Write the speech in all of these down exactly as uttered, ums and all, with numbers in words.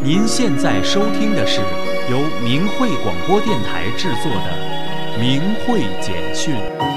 您现在收听的是由明慧广播电台制作的《明慧简讯》。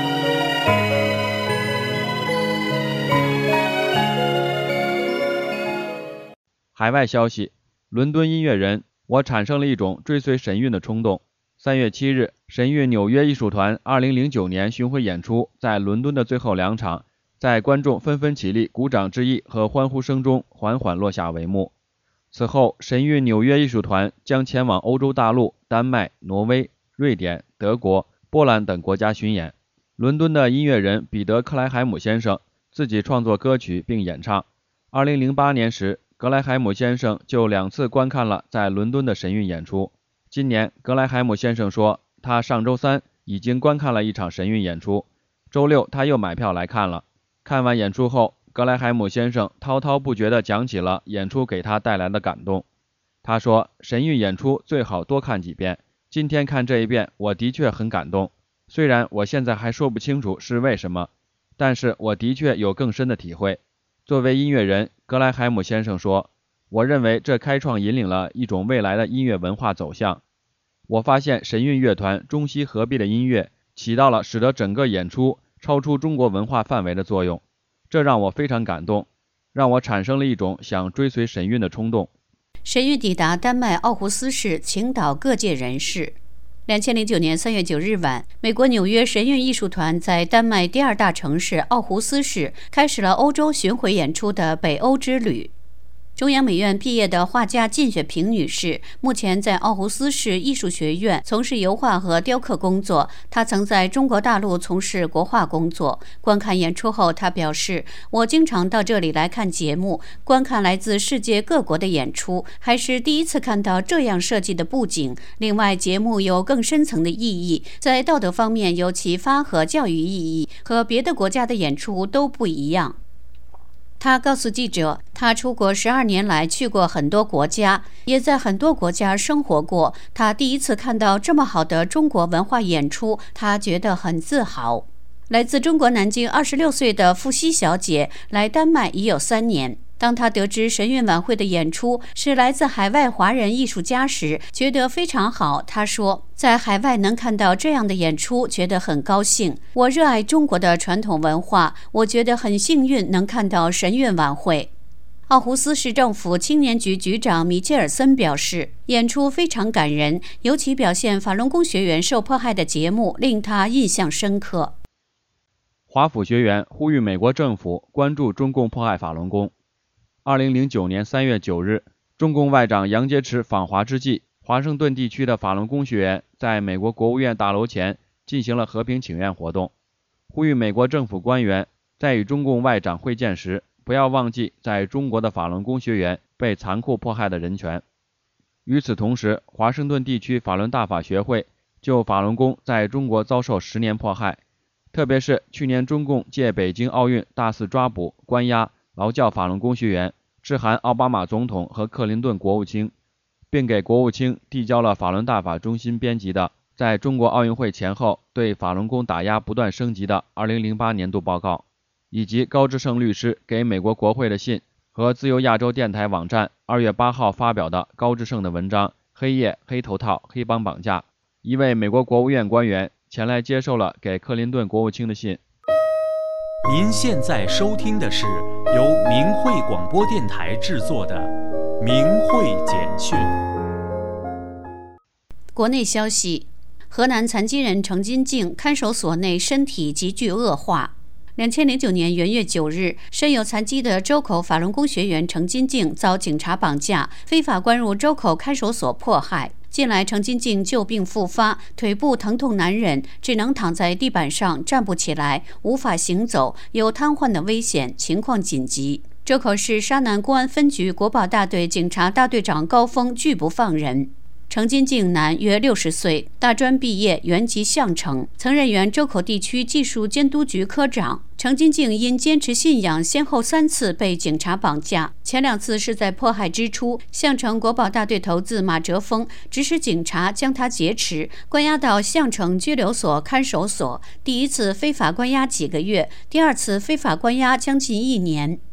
海外消息，伦敦音乐人，我产生了一种追随神韵的冲动。三月七日，神韵纽约艺术团二零零九年巡回演出在伦敦的最后两场，在观众纷纷起立鼓掌致意和欢呼声中缓缓落下帷幕。此后，神韵纽约艺术团将前往欧洲大陆、丹麦、挪威、瑞典、德国、波兰等国家巡演。伦敦的音乐人彼得·克莱海姆先生自己创作歌曲并演唱。二零零八年时，格莱海姆先生就两次观看了在伦敦的神韵演出。今年，格莱海姆先生说，他上周三已经观看了一场神韵演出，周六他又买票来看了。看完演出后，格莱海姆先生滔滔不绝地讲起了演出给他带来的感动。他说，神韵演出最好多看几遍，今天看这一遍我的确很感动，虽然我现在还说不清楚是为什么，但是我的确有更深的体会。作为音乐人，格莱海姆先生说，我认为这开创引领了一种未来的音乐文化走向。我发现神韵乐团中西合璧的音乐起到了使得整个演出超出中国文化范围的作用，这让我非常感动，让我产生了一种想追随神韵的冲动。 神韵抵达丹麦奥胡斯市，倾倒各界人士。二零零九年三月九日晚，美国纽约神韵艺术团在丹麦第二大城市奥胡斯市开始了欧洲巡回演出的北欧之旅。中央美院毕业的画家靳雪萍女士，目前在奥胡斯市艺术学院从事油画和雕刻工作。她曾在中国大陆从事国画工作。观看演出后，她表示：“我经常到这里来看节目，观看来自世界各国的演出，还是第一次看到这样设计的布景。另外，节目有更深层的意义，在道德方面有启发和教育意义，和别的国家的演出都不一样。”他告诉记者，他出国十二年来去过很多国家，也在很多国家生活过。他第一次看到这么好的中国文化演出，他觉得很自豪。来自中国南京二十六岁的傅西小姐来丹麦已有三年。当她得知神韵晚会的演出是来自海外华人艺术家时，觉得非常好。她说，在海外能看到这样的演出，觉得很高兴。我热爱中国的传统文化，我觉得很幸运能看到神韵晚会。奥胡斯市政府青年局局长米切尔森表示，演出非常感人，尤其表现法轮功学员受迫害的节目令他印象深刻。 华府学员呼吁美国政府关注中共迫害法轮功。二零零九年三月九日，中共外长杨洁篪访华之际，华盛顿地区的法轮功学员在美国国务院大楼前进行了和平请愿活动，呼吁美国政府官员在与中共外长会见时，不要忘记在中国的法轮功学员被残酷迫害的人权。与此同时，华盛顿地区法轮大法学会就法轮功在中国遭受十年迫害，特别是去年中共借北京奥运大肆抓捕、关押、劳教法轮功学员，致函奥巴马总统和克林顿国务卿，并给国务卿递交了法轮大法中心编辑的在中国奥运会前后对法轮功打压不断升级的二零零八年度报告，以及高志胜律师给美国国会的信和自由亚洲电台网站二月八号发表的高志胜的文章《黑夜、黑头套、黑帮绑架》。一位美国国务院官员前来接受了给克林顿国务卿的信。 您现在收听的是由明慧广播电台制作的《明慧简讯》。 国内消息，河南残疾人程金静看守所内身体急剧恶化。二零零九年元月九日，身有残疾的周口法轮功学员程金静遭警察绑架，非法关入周口看守所迫害。近来程金静旧病复发，腿部疼痛难忍，只能躺在地板上站不起来，无法行走，有瘫痪的危险，情况紧急。周口市沙南公安分局国保大队警察大队长高峰拒不放人。程金静男，约六十岁，大专毕业，原籍项城，曾任原周口地区技术监督局科长。程金静因坚持信仰，先后三次被警察绑架，前两次是在迫害之初，项城国保大队头子马哲峰指使警察将他劫持，关押到项城拘留所看守所。第一次非法关押几个月，第二次非法关押将近一年。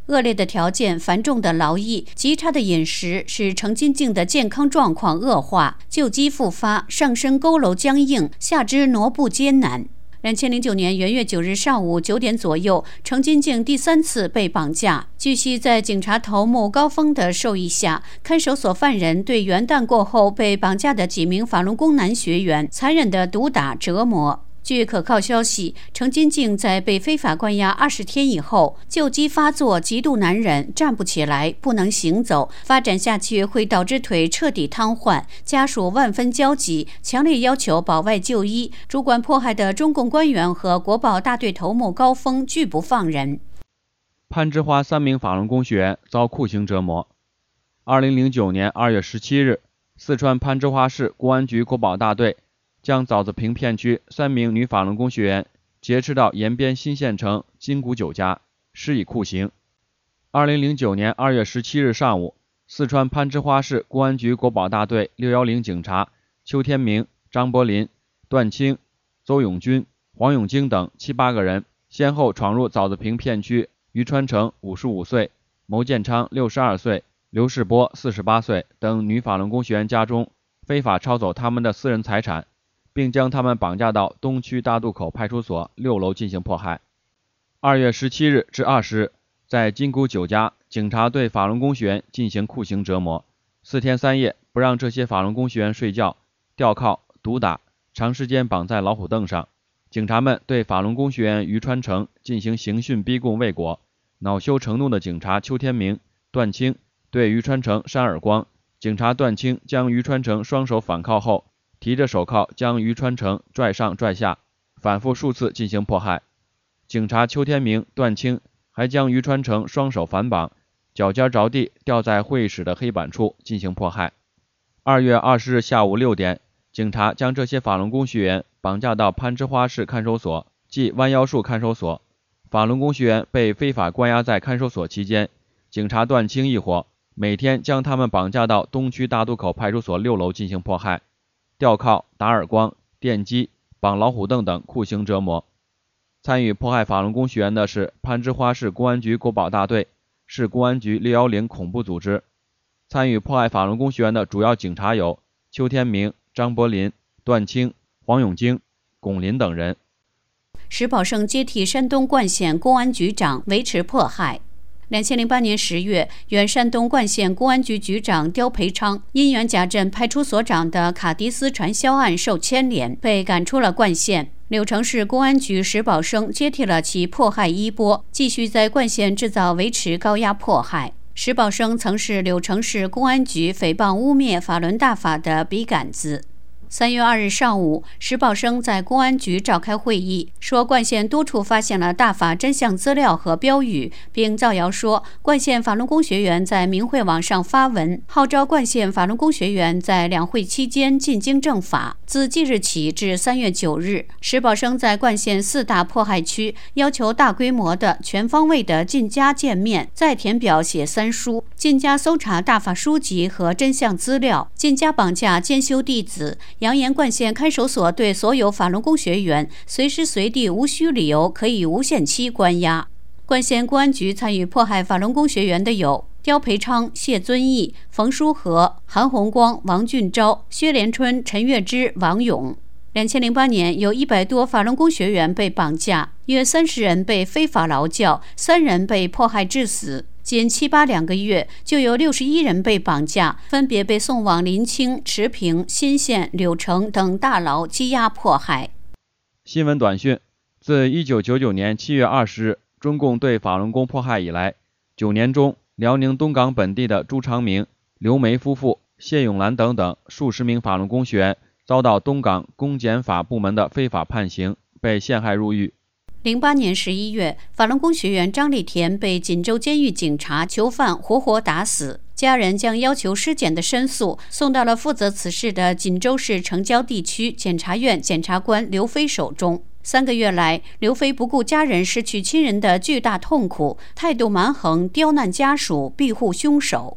恶劣的条件、繁重的劳役、极差的饮食，使程金静的健康状况恶化，旧疾复发，上身佝偻僵硬，下肢挪步艰难。两千零九年元月九日上午九点左右，程金静第三次被绑架。据悉，在警察头目高峰的授意下，看守所犯人对元旦过后被绑架的几名法轮功男学员残忍地毒打折磨。据可靠消息，程金静在被非法关押二十天以后，旧疾发作，极度难忍，站不起来，不能行走，发展下去会导致腿彻底瘫痪，家属万分焦急，强烈要求保外就医。主管迫害的中共官员和国保大队头目高峰拒不放人。 攀枝花三名法轮功学员遭酷刑折磨。二零零九年二月十七日，四川攀枝花市公安局国保大队将枣子坪片区三名女法轮功学员劫持到延边新县城金谷酒家，施以酷刑。二零零九年二月十七日上午，四川攀枝花市公安局国保大队六一零警察邱天明、张柏林、段清、邹永军、黄永京等七八个人，先后闯入枣子坪片区于川城五十五岁、牟建昌六十二岁、刘世波四十八岁等女法轮功学员家中，非法抄走他们的私人财产，并将他们绑架到东区大渡口派出所六楼进行迫害。二月十七日至二十日，在金谷酒家，警察对法轮功学员进行酷刑折磨，四天三夜不让这些法轮功学员睡觉，吊铐、毒打，长时间绑在老虎凳上。警察们对法轮功学员于川成进行刑讯逼供未果，恼羞成怒的警察邱天明、段清对于川成扇耳光，警察段清将于川成双手反铐后，提着手铐将于川成拽上拽下，反复数次进行迫害。警察邱天明、段清还将于川成双手反绑，脚尖着地吊在会议室的黑板处进行迫害。二月二十日下午六点，警察将这些法轮功学员绑架到攀枝花市看守所即弯腰树看守所。法轮功学员被非法关押在看守所期间，警察段清一伙每天将他们绑架到东区大渡口派出所六楼进行迫害，吊铐、打耳光、电击、绑老虎凳等酷刑折磨。参与迫害法轮功学员的是攀枝花市公安局国保大队、市公安局六一零恐怖组织。参与迫害法轮功学员的主要警察有邱天明、张柏林、段清、黄永京、龚林等人。 石宝胜接替山东冠县公安局长维持迫害。两千零八年十月，原山东冠县公安局局长刁培昌因原甲镇派出所长的卡迪斯传销案受牵连，被赶出了冠县。柳城市公安局石宝生接替了其迫害衣钵，继续在冠县制造维持高压迫害。石宝生曾是柳城市公安局诽谤污蔑法轮大法的笔杆子。三月二日上午，石宝生在公安局召开会议，说冠县多处发现了大法真相资料和标语，并造谣说冠县法轮功学员在明慧网上发文，号召冠县法轮功学员在两会期间进京正法。自即日起至三月九日，石宝生在冠县四大迫害区要求大规模的、全方位的进家见面，再填表写三书，进家搜查大法书籍和真相资料，进家绑架监修弟子，扬言冠县看守所对所有法轮功学员随时随地无需理由可以无限期关押。冠县公安局参与迫害法轮功学员的有刁培昌、谢遵义、冯书和、韩红光、王俊昭、薛连春、陈月之、王勇。两千零八年，有一百多法轮功学员被绑架，约三十人被非法劳教，三人被迫害致死。仅七八两个月，就有六十一人被绑架，分别被送往临清、持平、新县、柳城等大牢羁押迫害。 新闻短讯：自一九九九年七月二十日中共对法轮功迫害以来，九年中，辽宁东港本地的朱长明、刘梅夫妇、谢永兰等等数十名法轮功学员遭到东港公检法部门的非法判刑，被陷害入狱。 零八年十一月，法轮功学员张立田被锦州监狱警察囚犯活活打死，家人将要求尸检的申诉送到了负责此事的锦州市城郊地区检察院检察官刘飞手中。三个月来，刘飞不顾家人失去亲人的巨大痛苦，态度蛮横，刁难家属，庇护凶手。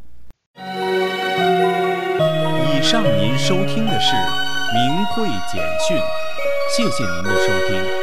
以上您收听的是明慧简讯，谢谢您的收听。